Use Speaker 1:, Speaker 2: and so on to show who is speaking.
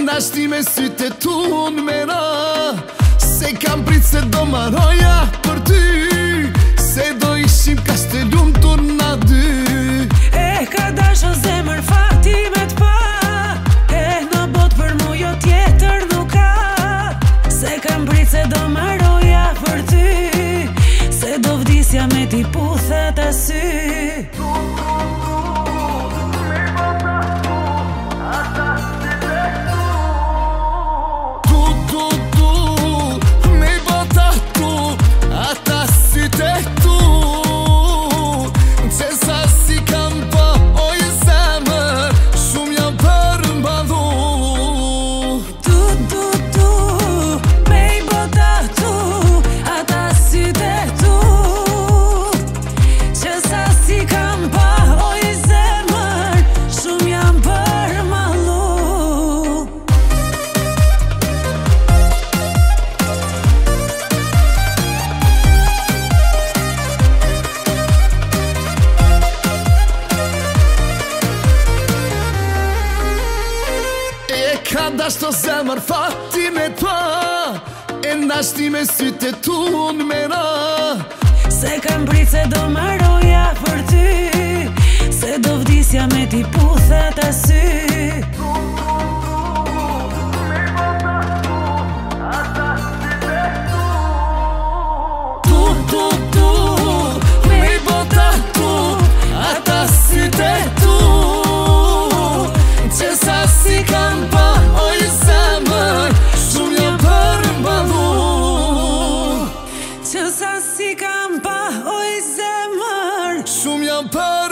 Speaker 1: Ndashti me sytë e tu në mera Se kam prit se do maroja për ty Se do ishim kastelum tur na dy
Speaker 2: Ka dash o zemër fati me t'pa në bot për mu jo tjetër nuk ka Se kam prit se do maroja për ty Se do vdisja me t'i puthet asy
Speaker 1: Ka dash të zemër fati me t'pa Ndashti me sytë e tu në mera
Speaker 2: Se kam prit se do maroja për ty Se do vdisja me t'i puthet asy
Speaker 1: Me bota tu Ata sytë e tu Që sa si kam pa oj zemër Shumë jam përmbalu
Speaker 2: Që sa si kam pa oj zemër
Speaker 1: Shumë jam përmbalu